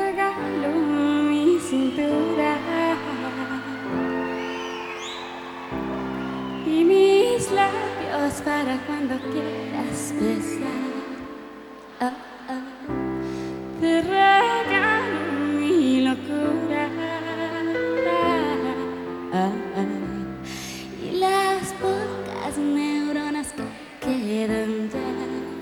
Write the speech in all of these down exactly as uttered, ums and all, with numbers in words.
regalo mi cintura y mis labios para cuando quieras besar. Oh, oh. Te regalo mi locura oh, oh. Y las pocas neuronas que quedan ya.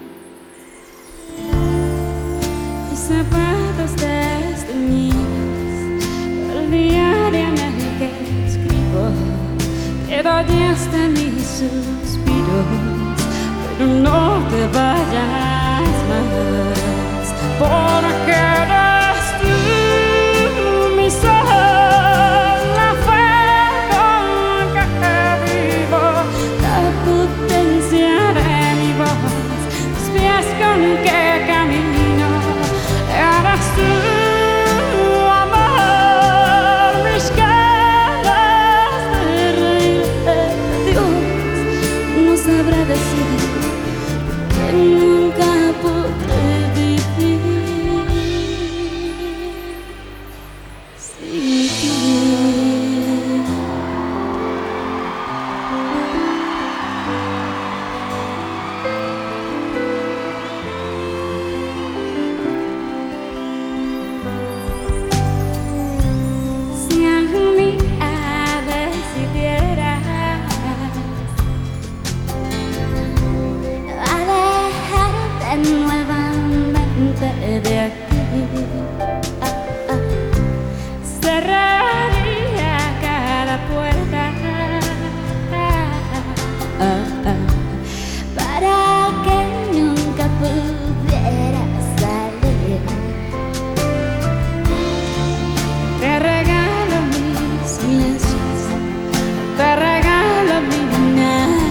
Mis zapatos desteñidos por el diario en el que escribo. Te doy hasta mis suspiros, pero no te vayas más, porque eres tú mi sol, la fe con que vivo, la potencia de mi voz, los pies con que camino. Eres tú, amor, mis ganas de reír. Dios no sabrá decir que nunca podré vivir sin ti. Si algún día decidieras alejarte nuevamente de aquí, ah, ah, cerraría cada puerta ah, ah, para que nunca pudieras salir. Te regalo mis silencios, te regalo mi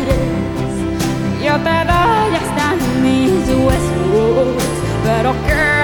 nariz, yo te doy hasta mis huesos, pero que